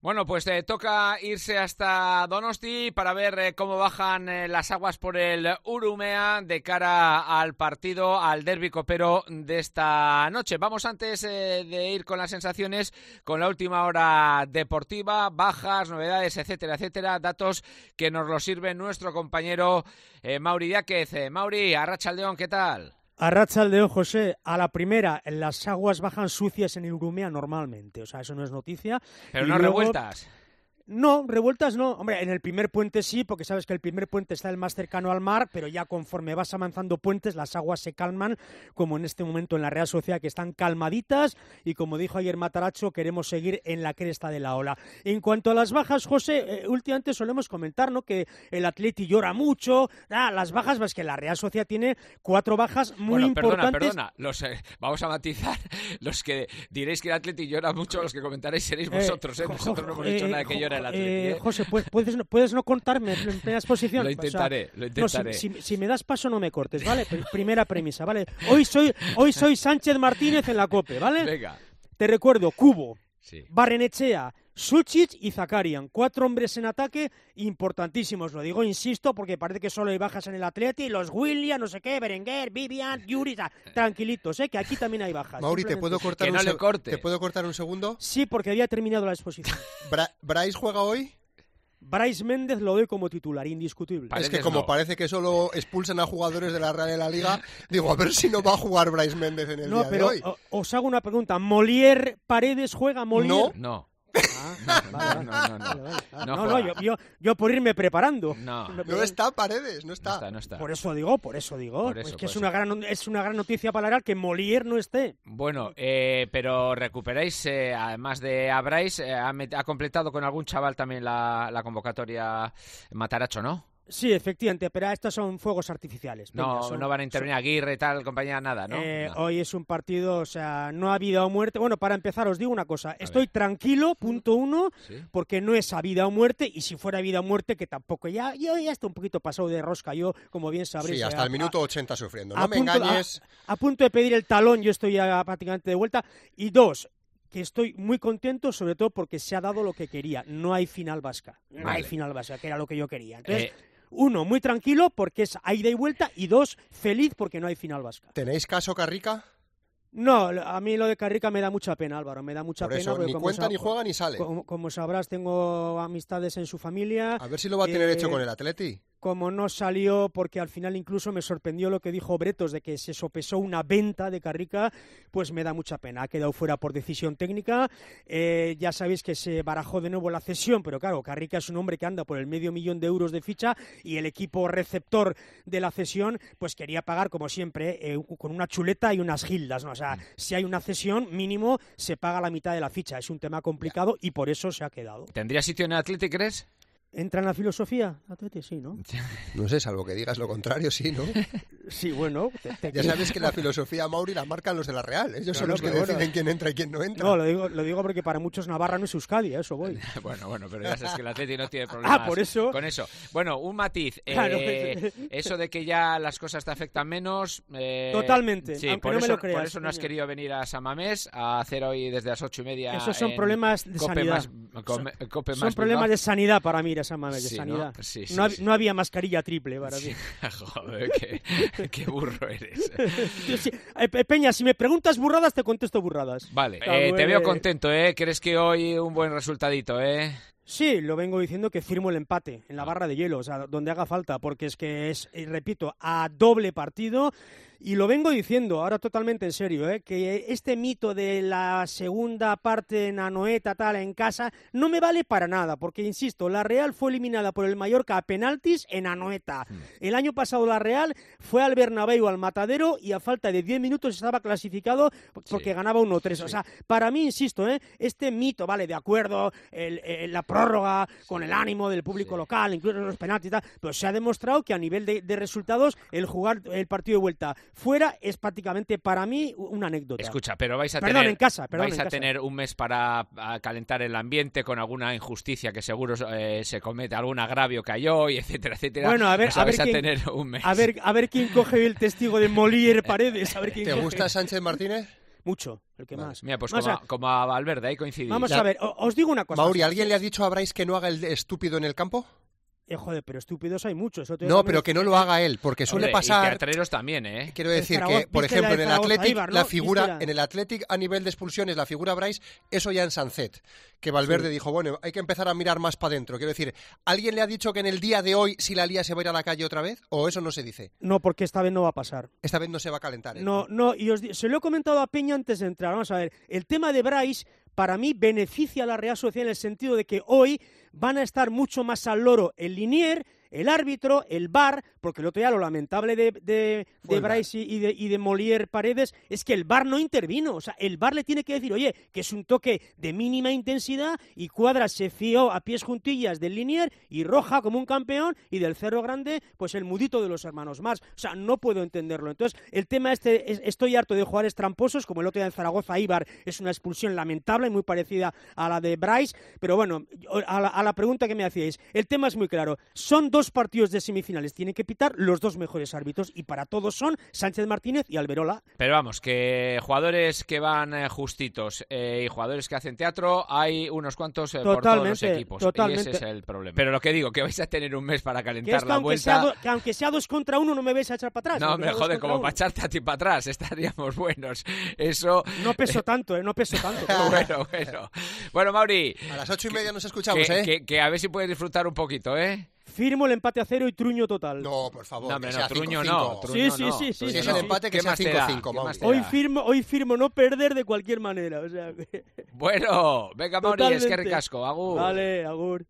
Bueno, pues toca irse hasta Donosti para ver cómo bajan las aguas por el Urumea de cara al partido, al derbi copero de esta noche. Vamos antes de ir con las sensaciones, con la última hora deportiva, bajas, novedades, etcétera, etcétera, datos que nos los sirve nuestro compañero Mauri Diáquez. Mauri, Arratsaldeon, ¿qué tal? Arratsaldeon, José. A la primera, las aguas bajan sucias en el Urumea normalmente, o sea, eso no es noticia. Pero no luego, revueltas. No, revueltas no. Hombre, en el primer puente sí, porque sabes que el primer puente está el más cercano al mar, pero ya conforme vas avanzando puentes, las aguas se calman, como en este momento en la Real Sociedad, que están calmaditas, y como dijo ayer Matarazzo, queremos seguir en la cresta de la ola. En cuanto a las bajas, José, últimamente solemos comentar, ¿no?, que el Atleti llora mucho. Las bajas, pues que la Real Sociedad tiene 4 bajas muy importantes. Perdona, vamos a matizar. Los que diréis que el Atleti llora mucho, los que comentaréis seréis vosotros, ¿eh? Nosotros no hemos dicho nada que llora. José, ¿puedes no contarme en plena exposición? Lo intentaré. No, si me das paso no me cortes, ¿vale? Primera premisa, ¿vale? Hoy soy Sánchez Martínez en la COPE, ¿vale? Venga. Te recuerdo, Cubo, sí. Barrenechea, Suchic y Zakarian, 4 hombres en ataque importantísimos, lo digo, insisto, porque parece que solo hay bajas en el Atleti, los William, no sé qué, Berenguer, Vivian, Yuri, tranquilitos, que aquí también hay bajas. Mauri, ¿te puedo cortar un segundo? Sí, porque había terminado la exposición. ¿Bryce juega hoy? Bryce Méndez lo doy como titular, indiscutible. Es que como parece que solo expulsan a jugadores de la Real de la Liga, digo, a ver si no va a jugar Bryce Méndez en el día de hoy. No, pero os hago una pregunta. ¿Molière Paredes juega Molière? No. No, yo por irme preparando. No está Paredes, no está. Por eso digo. Es una gran noticia para la Real que Molière no esté. Bueno, pero recuperáis, además de a Bryce, ha completado con algún chaval también la convocatoria Matarazzo, ¿no? Sí, efectivamente, pero estos son fuegos artificiales. No van a intervenir Aguirre, tal, compañía, nada, ¿no? Hoy es un partido, o sea, no ha vida o muerte. Bueno, para empezar os digo una cosa, estoy tranquilo, punto 1, ¿sí?, porque no es a vida o muerte, y si fuera vida o muerte, que tampoco, yo ya estoy un poquito pasado de rosca, yo, como bien sabréis. Sí, hasta el minuto 80 sufriendo, no me engañes. A punto de pedir el talón, yo estoy ya prácticamente de vuelta. Y 2, que estoy muy contento, sobre todo porque se ha dado lo que quería. No hay final vasca, que era lo que yo quería. Entonces, 1, muy tranquilo porque es a ida y vuelta, y 2, feliz porque no hay final vasca. ¿Tenéis caso Carrica? No, a mí lo de Carrica me da mucha pena, Álvaro, me da mucha pena. Por eso, ni cuenta, ni juega, ni sale. Como sabrás, tengo amistades en su familia. A ver si lo va a tener hecho con el Atleti. Como no salió, porque al final incluso me sorprendió lo que dijo Bretos de que se sopesó una venta de Carrica, pues me da mucha pena. Ha quedado fuera por decisión técnica. Ya sabéis que se barajó de nuevo la cesión, pero claro, Carrica es un hombre que anda por el $500,000 de ficha, y el equipo receptor de la cesión pues quería pagar, como siempre, con una chuleta y unas gildas, ¿no? O sea, si hay una cesión, mínimo se paga la mitad de la ficha. Es un tema complicado y por eso se ha quedado. ¿Tendría sitio en el Atleti, crees? ¿Entra en la filosofía? Atleti, sí, ¿no? No sé, salvo que digas lo contrario, sí, ¿no? Sí, bueno. Ya sabes que la filosofía, Mauri, la marcan los de la Real. Ellos son los que deciden quién entra y quién no entra. No, lo digo porque para muchos Navarra no es Euskadi, a eso voy. Bueno, pero ya sabes que el Atleti no tiene problemas por eso. con eso. Bueno, un matiz. Claro. Eso de que ya las cosas te afectan menos. Totalmente, sí, aunque por no eso, me lo creas. Por eso no has querido venir a San Mamés a hacer hoy desde las 8:30. Esos son problemas de sanidad. Son problemas de sanidad para mí ir a San Mamés, de sanidad. Sí, no había mascarilla triple para mí. Joder, qué burro eres. Peña, si me preguntas burradas, te contesto burradas. Vale, te veo contento, ¿eh? ¿Crees que hoy un buen resultadito, Sí, lo vengo diciendo que firmo el empate en la barra de hielo, o sea, donde haga falta, porque es que es, repito, a doble partido. Y lo vengo diciendo, ahora totalmente en serio, que este mito de la segunda parte en Anoeta, tal, en casa, no me vale para nada, porque, insisto, la Real fue eliminada por el Mallorca a penaltis en Anoeta. El año pasado la Real fue al Bernabéu, al Matadero, y a falta de 10 minutos estaba clasificado porque ganaba 1-3. Sí. O sea, para mí, insisto, este mito, vale, de acuerdo, la prórroga, con el ánimo del público local, incluso los penaltis y tal, pero se ha demostrado que a nivel de resultados, el jugar el partido de vuelta fuera es prácticamente para mí una anécdota. Escucha, pero vais a tener un mes para calentar el ambiente con alguna injusticia que seguro se comete, algún agravio que hay hoy, etcétera, etcétera. Bueno, a ver quién, tener un mes. A ver quién coge el testigo de Molière Paredes. A ver quién ¿Te coge. gusta Sánchez Martínez? mucho, el que más. Mira, pues más como a Valverde, ahí coincidimos. Vamos a ver, os digo una cosa. Mauri, ¿alguien le ha dicho a Brais que no haga el estúpido en el campo? Joder, pero estúpidos hay muchos. No, pero que no lo haga él, porque suele pasar... Y teatreros también, ¿eh? Quiero decir que, por ejemplo, en el Athletic, la figura, en el Athletic a nivel de expulsiones, la figura Brais, eso ya en Sunset, que Valverde dijo, bueno, hay que empezar a mirar más para adentro. Quiero decir, ¿alguien le ha dicho que en el día de hoy, si la lía, se va a ir a la calle otra vez? ¿O eso no se dice? No, porque esta vez no va a pasar. Esta vez no se va a calentar, ¿eh? No, y se lo he comentado a Peña antes de entrar. Vamos a ver, el tema de Brais, para mí, beneficia a la Real Sociedad en el sentido de que hoy van a estar mucho más al loro el linier, el árbitro, el VAR, porque el otro día lo lamentable de Brais y de Molière Paredes es que el VAR no intervino. O sea, el VAR le tiene que decir, oye, que es un toque de mínima intensidad, y Cuadras se fió a pies juntillas del linier y Roja como un campeón, y del Cerro Grande, pues el mudito de los hermanos más. O sea, no puedo entenderlo. Entonces, el tema estoy harto de jugadores tramposos, como el otro día en Zaragoza, Ibar, es una expulsión lamentable y muy parecida a la de Brais, pero bueno, a la pregunta que me hacíais, el tema es muy claro. Son 2 partidos de semifinales, tienen que pitar los 2 mejores árbitros, y para todos son Sánchez Martínez y Alberola. Pero vamos, que jugadores que van justitos y jugadores que hacen teatro, hay unos cuantos por todos los equipos. Totalmente. Y ese es el problema. Pero lo que digo, que vais a tener un mes para calentar la vuelta. Que aunque sea 2 contra 1, no me vais a echar para atrás. No, me jode, como para echarte a ti para atrás, estaríamos buenos. Eso... No peso tanto, no peso tanto. Bueno, Mauri. A las 8:30 nos escuchamos, que a ver si puedes disfrutar un poquito, ¿eh? Firmo el empate a 0 y truño total. No, por favor. No, Truño 5-5. no. Sí. Si es el empate, que sea 5-5. Hoy firmo no perder de cualquier manera. O sea, Bueno, venga, Mauri, es que ricasco. Agur. Vale, agur.